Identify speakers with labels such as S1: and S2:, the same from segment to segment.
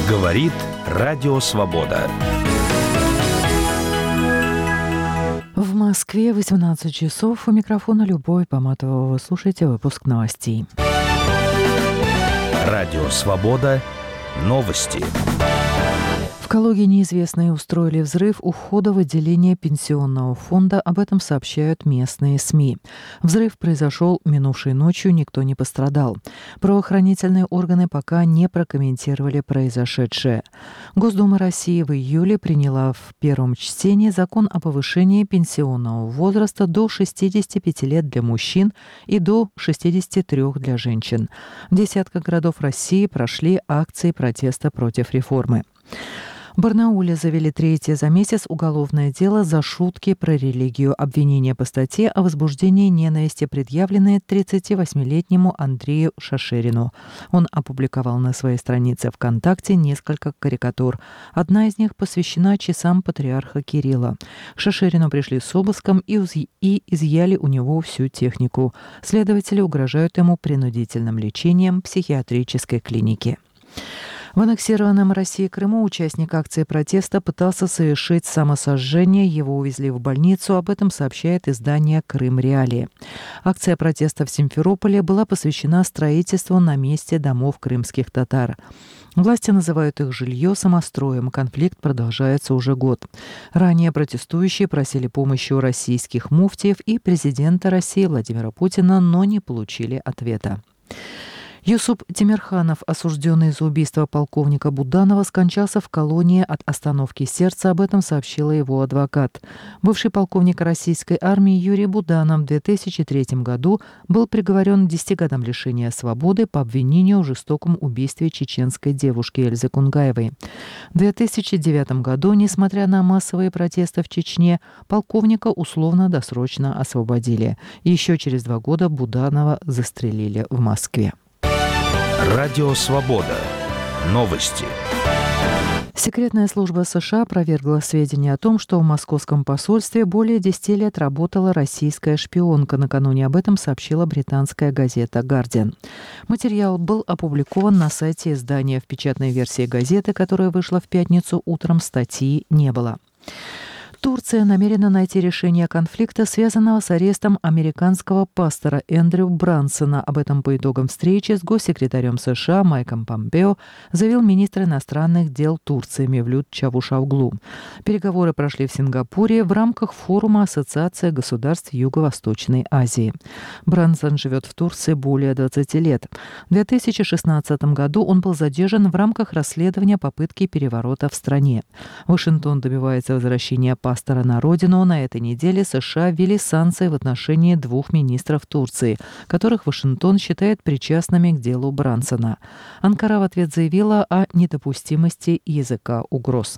S1: Говорит Радио Свобода.
S2: В Москве 18 часов. У микрофона Любовь Поматова. Вы слушаете выпуск новостей.
S1: Радио Свобода. Новости.
S2: В Калуге неизвестные устроили взрыв у входа в отделение пенсионного фонда. Об этом сообщают местные СМИ. Взрыв произошел минувшей ночью, никто не пострадал. Правоохранительные органы пока не прокомментировали произошедшее. Госдума России в июле приняла в первом чтении закон о повышении пенсионного возраста до 65 лет для мужчин и до 63 для женщин. В десятках городов России прошли акции протеста против реформы. В Барнауле завели третье за месяц уголовное дело за шутки про религию. Обвинения по статье о возбуждении ненависти предъявлены 38-летнему Андрею Шашерину. Он опубликовал на своей странице ВКонтакте несколько карикатур. Одна из них посвящена часам патриарха Кирилла. Шашерину пришли с обыском и изъяли у него всю технику. Следователи угрожают ему принудительным лечением в психиатрической клинике. В аннексированном России Крыму участник акции протеста пытался совершить самосожжение. Его увезли в больницу. Об этом сообщает издание «Крым Реалии». Акция протеста в Симферополе была посвящена строительству на месте домов крымских татар. Власти называют их жилье самостроем. Конфликт продолжается уже год. Ранее протестующие просили помощи у российских муфтиев и президента России Владимира Путина, но не получили ответа. Юсуп Темирханов, осужденный за убийство полковника Буданова, скончался в колонии от остановки сердца. Об этом сообщила его адвокат. Бывший полковник российской армии Юрий Буданов в 2003 году был приговорен к 10 годам лишения свободы по обвинению в жестоком убийстве чеченской девушки Эльзы Кунгаевой. В 2009 году, несмотря на массовые протесты в Чечне, полковника условно-досрочно освободили. Еще через 2 года Буданова застрелили в Москве.
S1: Радио Свобода. Новости.
S2: Секретная служба США опровергла сведения о том, что в московском посольстве более 10 лет работала российская шпионка. Накануне об этом сообщила британская газета «Гардиан». Материал был опубликован на сайте издания. В печатной версии газеты, которая вышла в пятницу утром, статьи не было. Турция намерена найти решение конфликта, связанного с арестом американского пастора Эндрю Брансона. Об этом по итогам встречи с госсекретарем США Майком Помпео заявил министр иностранных дел Турции Мевлют Чавушоглу. Переговоры прошли в Сингапуре в рамках форума Ассоциации государств Юго-Восточной Азии. Брансон живет в Турции более 20 лет. В 2016 году он был задержан в рамках расследования попытки переворота в стране. Вашингтон добивается возвращения пастора на родину. На этой неделе США ввели санкции в отношении 2 министров Турции, которых Вашингтон считает причастными к делу Брансона. Анкара в ответ заявила о недопустимости языка угроз.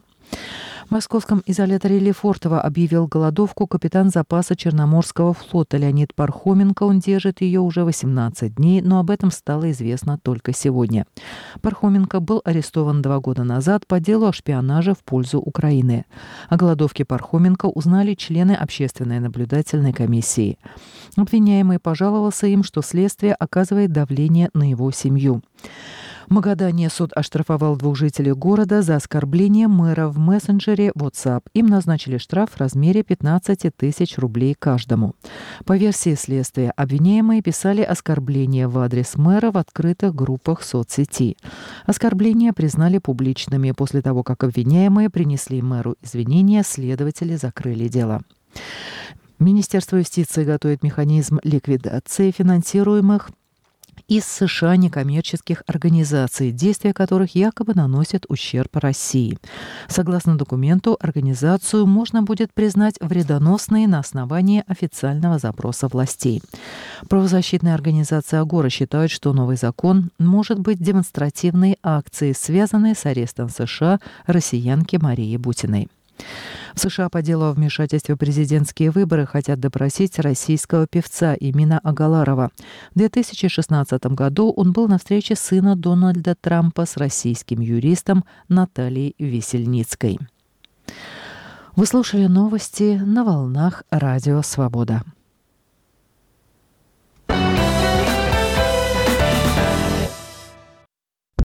S2: В московском изоляторе Лефортово объявил голодовку капитан запаса Черноморского флота Леонид Пархоменко. Он держит ее уже 18 дней, но об этом стало известно только сегодня. Пархоменко был арестован 2 года назад по делу о шпионаже в пользу Украины. О голодовке Пархоменко узнали члены общественной наблюдательной комиссии. Обвиняемый пожаловался им, что следствие оказывает давление на его семью. В Магадане суд оштрафовал 2 жителей города за оскорбление мэра в мессенджере WhatsApp. Им назначили штраф в размере 15 тысяч рублей каждому. По версии следствия, обвиняемые писали оскорбления в адрес мэра в открытых группах соцсети. Оскорбления признали публичными. После того, как обвиняемые принесли мэру извинения, следователи закрыли дело. Министерство юстиции готовит механизм ликвидации финансируемых из США некоммерческих организаций, действия которых якобы наносят ущерб России. Согласно документу, организацию можно будет признать вредоносной на основании официального запроса властей. Правозащитная организация «Агора» считает, что новый закон может быть демонстративной акцией, связанной с арестом в США россиянки Марии Бутиной. В США по делу о вмешательстве в президентские выборы хотят допросить российского певца Эмина Агаларова. В 2016 году он был на встрече сына Дональда Трампа с российским юристом Натальей Весельницкой. Вы слушали новости на волнах Радио Свобода.